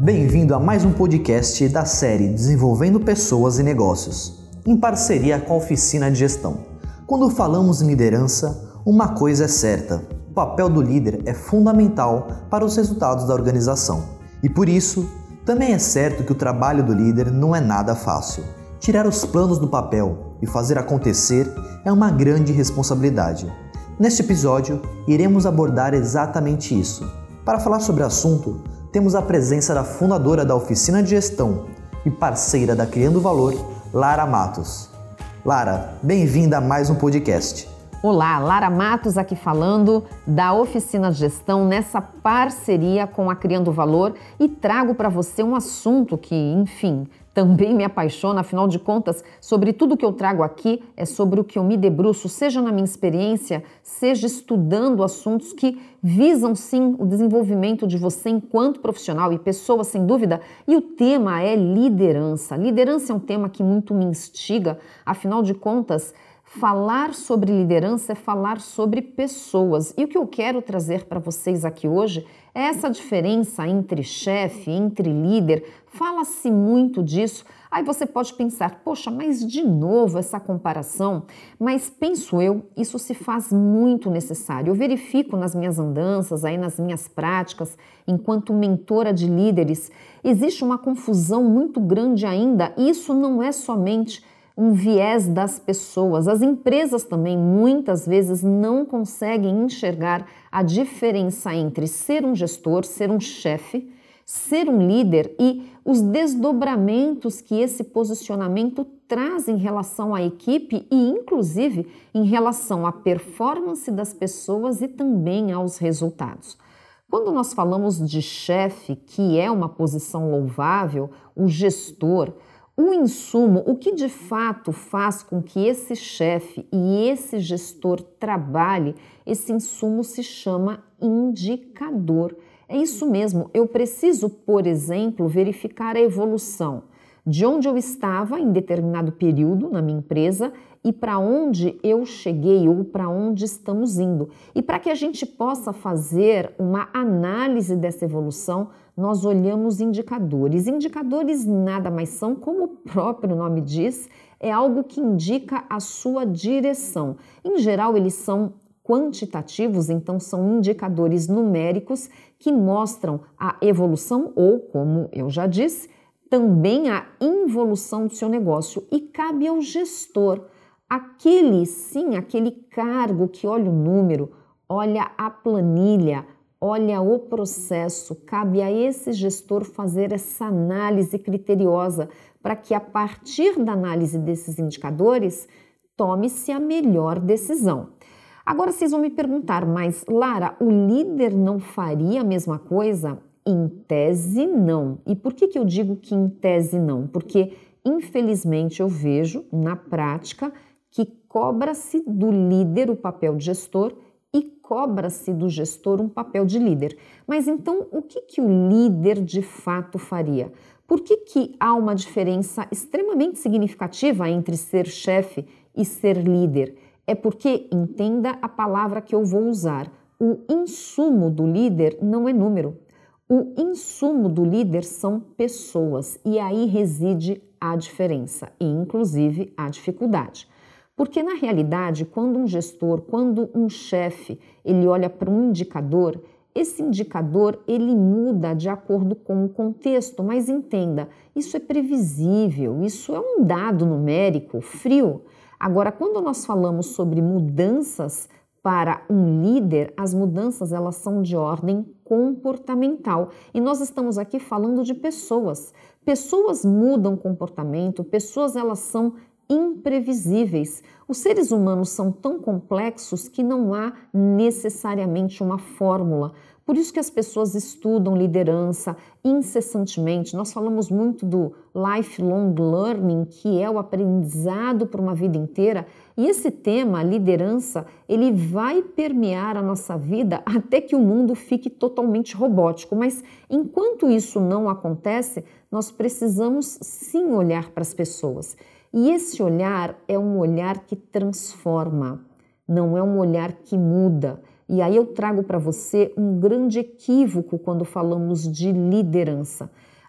Bem-vindo a mais um podcast da série Desenvolvendo Pessoas e Negócios, em parceria com a Oficina de Gestão. Quando falamos em liderança, uma coisa é certa: o papel do líder é fundamental para os resultados da organização. E por isso, também é certo que o trabalho do líder não é nada fácil. Tirar os planos do papel e fazer acontecer é uma grande responsabilidade. Neste episódio, iremos abordar exatamente isso. Para falar sobre o assunto, temos a presença da fundadora da Oficina de Gestão e parceira da Criando Valor, Lara Matos. Lara, bem-vinda a mais um podcast. Olá, Lara Matos aqui falando da Oficina de Gestão nessa parceria com a Criando Valor e trago para você um assunto que, enfim, também me apaixona, afinal de contas, sobre tudo que eu trago aqui é sobre o que eu me debruço, seja na minha experiência, seja estudando assuntos que visam sim o desenvolvimento de você enquanto profissional e pessoa, sem dúvida, e o tema é liderança. Liderança é um tema que muito me instiga, afinal de contas, falar sobre liderança é falar sobre pessoas. E o que eu quero trazer para vocês aqui hoje é essa diferença entre chefe, entre líder. Fala-se muito disso. Aí você pode pensar, poxa, mas de novo essa comparação? Mas penso eu, isso se faz muito necessário. Eu verifico nas minhas andanças, aí nas minhas práticas, enquanto mentora de líderes, existe uma confusão muito grande ainda. E isso não é somente um viés das pessoas. As empresas também muitas vezes não conseguem enxergar a diferença entre ser um gestor, ser um chefe, ser um líder e os desdobramentos que esse posicionamento traz em relação à equipe e, inclusive, em relação à performance das pessoas e também aos resultados. Quando nós falamos de chefe, que é uma posição louvável, o gestor, o insumo, o que de fato faz com que esse chefe e esse gestor trabalhe, esse insumo se chama indicador. É isso mesmo, eu preciso, por exemplo, verificar a evolução de onde eu estava em determinado período na minha empresa e para onde eu cheguei ou para onde estamos indo. E para que a gente possa fazer uma análise dessa evolução, nós olhamos indicadores. Indicadores nada mais são, como o próprio nome diz, é algo que indica a sua direção. Em geral, eles são quantitativos, então são indicadores numéricos que mostram a evolução ou, como eu já disse, também a involução do seu negócio. E cabe ao gestor, aquele cargo que olha o número, olha a planilha, olha o processo, cabe a esse gestor fazer essa análise criteriosa para que a partir da análise desses indicadores tome-se a melhor decisão. Agora vocês vão me perguntar, mas Lara, o líder não faria a mesma coisa? Em tese, não. E por que eu digo que em tese não? Porque, infelizmente, eu vejo na prática que cobra-se do líder o papel de gestor e cobra-se do gestor um papel de líder. Mas então, o que o líder de fato faria? Por que há uma diferença extremamente significativa entre ser chefe e ser líder? É porque, entenda a palavra que eu vou usar, o insumo do líder não é número. O insumo do líder são pessoas e aí reside a diferença e, inclusive, a dificuldade. Porque, na realidade, quando um gestor, quando um chefe, ele olha para um indicador, esse indicador, ele muda de acordo com o contexto, mas entenda, isso é previsível, isso é um dado numérico, frio. Agora, quando nós falamos sobre mudanças para um líder, as mudanças elas são de ordem comportamental. E nós estamos aqui falando de pessoas. Pessoas mudam comportamento, pessoas elas são imprevisíveis. Os seres humanos são tão complexos que não há necessariamente uma fórmula. Por isso que as pessoas estudam liderança incessantemente. Nós falamos muito do lifelong learning, que é o aprendizado por uma vida inteira. E esse tema, liderança, ele vai permear a nossa vida até que o mundo fique totalmente robótico. Mas enquanto isso não acontece, nós precisamos sim olhar para as pessoas. E esse olhar é um olhar que transforma, não é um olhar que muda. E aí eu trago para você um grande equívoco quando falamos de liderança.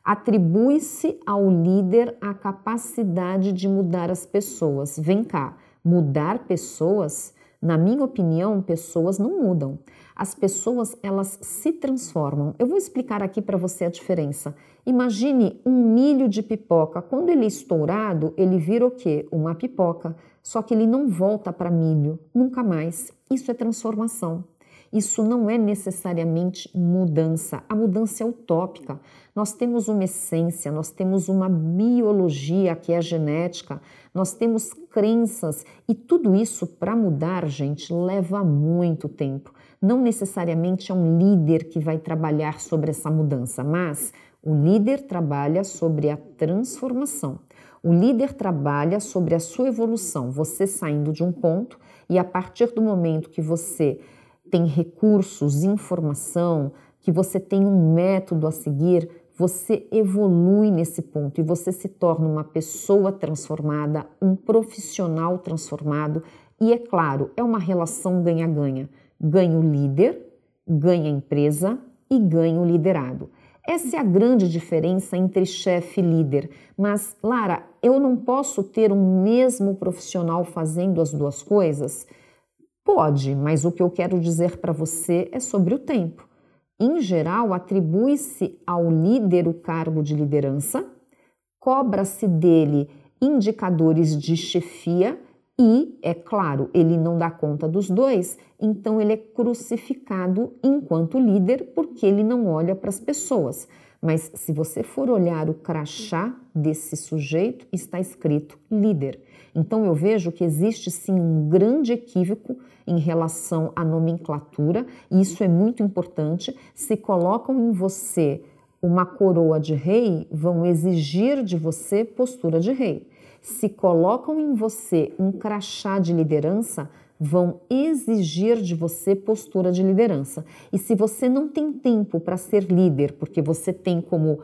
Atribui-se ao líder a capacidade de mudar as pessoas. Vem cá, mudar pessoas? Na minha opinião, pessoas não mudam. As pessoas, elas se transformam. Eu vou explicar aqui para você a diferença. Imagine um milho de pipoca. Quando ele é estourado, ele vira o quê? Uma pipoca. Só que ele não volta para milho, nunca mais. Isso é transformação. Isso não é necessariamente mudança. A mudança é utópica. Nós temos uma essência, nós temos uma biologia que é a genética, nós temos crenças e tudo isso para mudar, gente, leva muito tempo. Não necessariamente é um líder que vai trabalhar sobre essa mudança, mas o líder trabalha sobre a transformação. O líder trabalha sobre a sua evolução, você saindo de um ponto e a partir do momento que você tem recursos, informação, que você tem um método a seguir, você evolui nesse ponto e você se torna uma pessoa transformada, um profissional transformado e, é claro, é uma relação ganha-ganha. Ganha o líder, ganha a empresa e ganha o liderado. Essa é a grande diferença entre chefe e líder. Mas, Lara, eu não posso ter um mesmo profissional fazendo as duas coisas? Pode, mas o que eu quero dizer para você é sobre o tempo. Em geral, atribui-se ao líder o cargo de liderança, cobra-se dele indicadores de chefia e, é claro, ele não dá conta dos dois, então ele é crucificado enquanto líder porque ele não olha para as pessoas. Mas se você for olhar o crachá desse sujeito, está escrito líder. Então eu vejo que existe sim um grande equívoco em relação à nomenclatura, e isso é muito importante. Se colocam em você uma coroa de rei, vão exigir de você postura de rei. Se colocam em você um crachá de liderança, vão exigir de você postura de liderança. E se você não tem tempo para ser líder, porque você tem como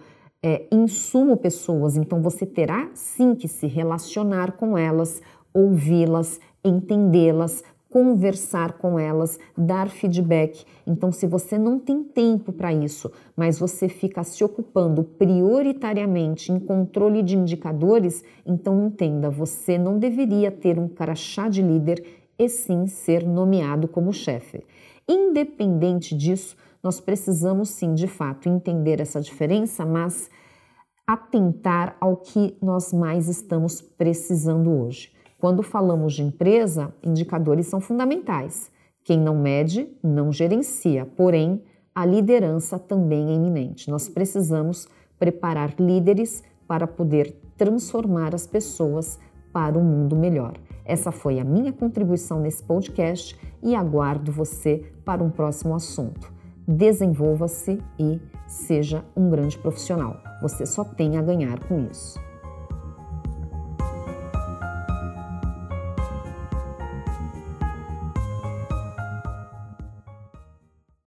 insumo pessoas, então você terá sim que se relacionar com elas, ouvi-las, entendê-las, conversar com elas, dar feedback. Então, se você não tem tempo para isso, mas você fica se ocupando prioritariamente em controle de indicadores, então entenda, você não deveria ter um crachá de líder e sim ser nomeado como chefe. Independente disso, nós precisamos sim, de fato, entender essa diferença, mas atentar ao que nós mais estamos precisando hoje. Quando falamos de empresa, indicadores são fundamentais. Quem não mede, não gerencia. Porém, a liderança também é iminente. Nós precisamos preparar líderes para poder transformar as pessoas para um mundo melhor. Essa foi a minha contribuição nesse podcast e aguardo você para um próximo assunto. Desenvolva-se e seja um grande profissional. Você só tem a ganhar com isso.